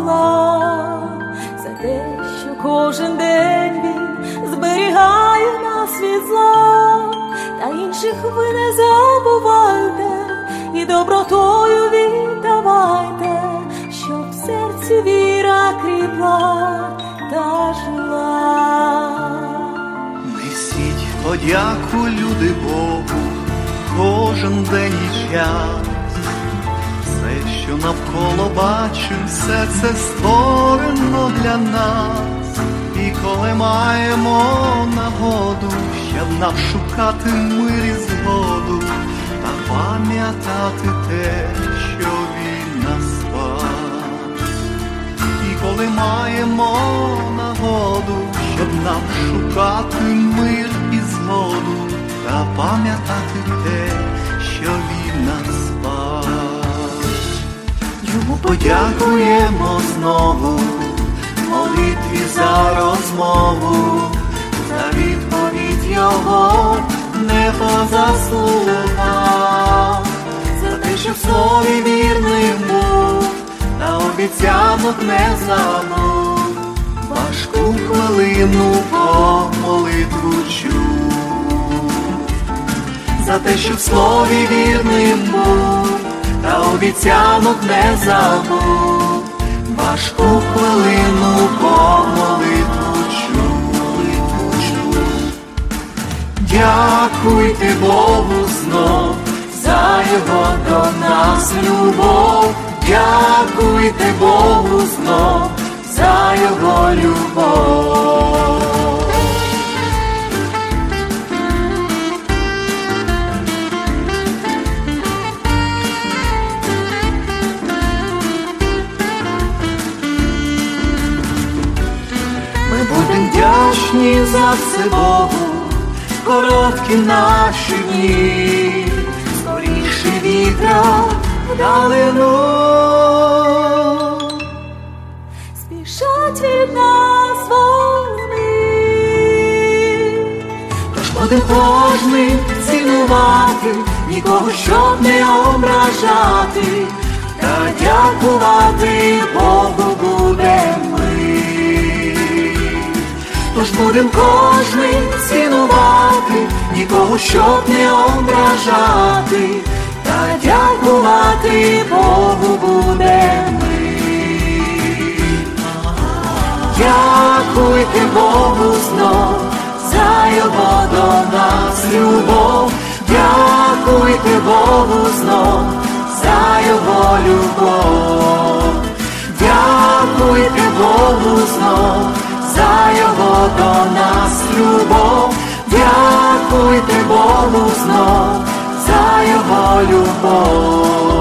зла, за те, що кожен день він зберігає нас від зла, та інших ви не забувайте і добротою віддавайте, щоб в серці віра кріпла та жила. Несіть подяку, люди, Богу, кожен день і час. Все, що навколо бачим, все це створено для нас. І коли маємо нагоду, щоб нам шукати мир і згоду, та пам'ятати те, що він нас спас. І коли маємо нагоду, щоб нам шукати мир і згоду, та пам'ятати те, що він нас спас. Йому подякуємо знову, молитві за розмову, за відповідь його не по заслугах, за те, що в слові вірним був, та обіцянок не забув, важку хвилину по молитву чув. За те, що в слові вірним був, та обіцянок не забув, важку хвилину по молитву чув. Дякуйте Богу знов за його до нас любов, дякуйте Богу знов за його любов. Ми будемо вдячні за все Богу, короткі наші дні, скоріше вітра вдалину. Спішать від нас вони, Тож буде кожний цінувати, нікого щоб не ображати, та дякувати Богу будем ми. Тож будем кожний цінувати, нікого щоб не ображати, та дякувати Богу будем ми. Дякуйте Богу знов за його до нас любов, дякуйте Богу знов за його любов, дякуйте Богу знов за його до нас любов, дякуйте Богу знов за його любов.